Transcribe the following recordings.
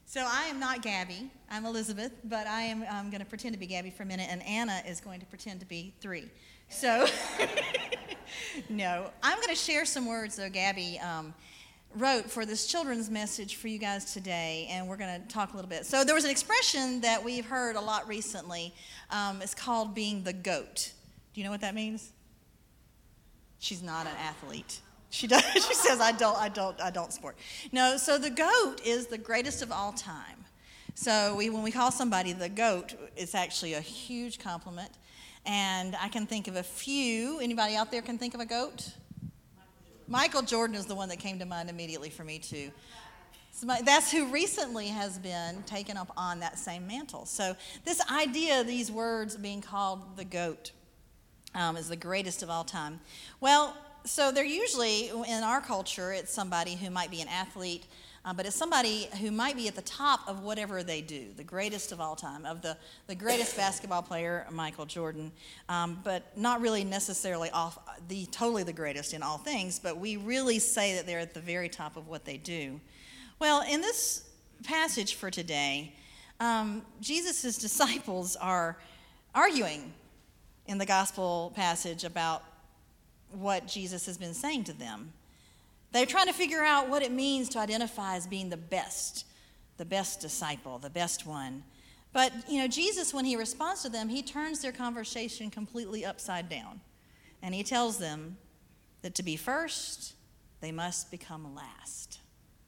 So I am not Gabby. I'm Elizabeth, but I'm going to pretend to be Gabby for a minute, and Anna is going to pretend to be 3. So, no. I'm going to share some words, though, Gabby wrote for this children's message for you guys today, and we're going to talk a little bit. So there was an expression that we've heard a lot recently. It's called being the GOAT. Do you know what that means? She's not an athlete. She does. She says, I don't sport. No, so the GOAT is the greatest of all time. So when we call somebody the GOAT, it's actually a huge compliment. And I can think of a few. Anybody out there can think of a GOAT? Michael Jordan is the one that came to mind immediately for me, too. That's who recently has been taken up on that same mantle. So this idea, these words being called the GOAT, is the greatest of all time. Well, so they're usually, in our culture, it's somebody who might be an athlete, but it's somebody who might be at the top of whatever they do, the greatest of all time, of the greatest basketball player, Michael Jordan, but not really necessarily totally the greatest in all things, but we really say that they're at the very top of what they do. Well, in this passage for today, Jesus' disciples are arguing in the gospel passage about what Jesus has been saying to them. They're trying to figure out what it means to identify as being the best disciple, the best one. But, Jesus, when he responds to them, he turns their conversation completely upside down. And he tells them that to be first, they must become last.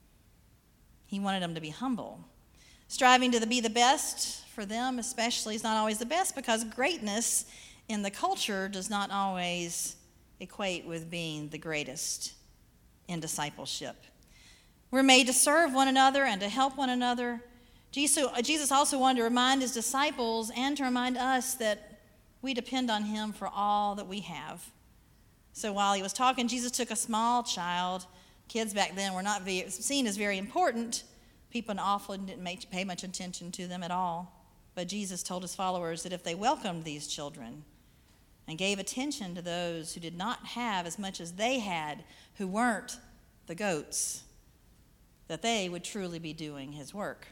He wanted them to be humble. Striving to be the best for them especially is not always the best, because greatness in the culture does not always equate with being the greatest in discipleship. We're made to serve one another and to help one another. Jesus also wanted to remind his disciples and to remind us that we depend on him for all that we have. So while he was talking, Jesus took a small child. Kids back then were not seen as very important. People often didn't pay much attention to them at all. But Jesus told his followers that if they welcomed these children and gave attention to those who did not have as much as they had, who weren't the goats, that they would truly be doing his work.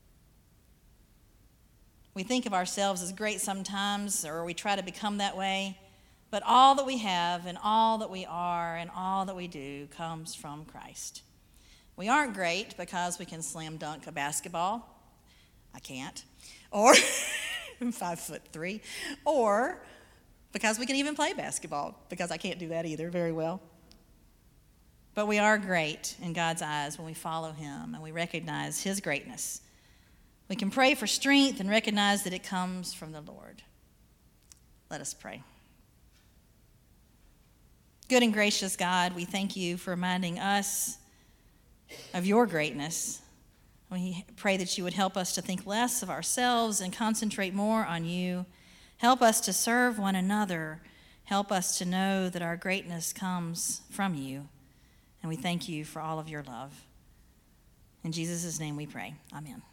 We think of ourselves as great sometimes, or we try to become that way, but all that we have and all that we are and all that we do comes from Christ. We aren't great because we can slam dunk a basketball. I can't. Or I'm 5'3", or because we can even play basketball, because I can't do that either very well. But we are great in God's eyes when we follow him and we recognize his greatness. We can pray for strength and recognize that it comes from the Lord. Let us pray. Good and gracious God, we thank you for reminding us of your greatness. We pray that you would help us to think less of ourselves and concentrate more on you. Help us to serve one another. Help us to know that our greatness comes from you. And we thank you for all of your love. In Jesus' name we pray. Amen.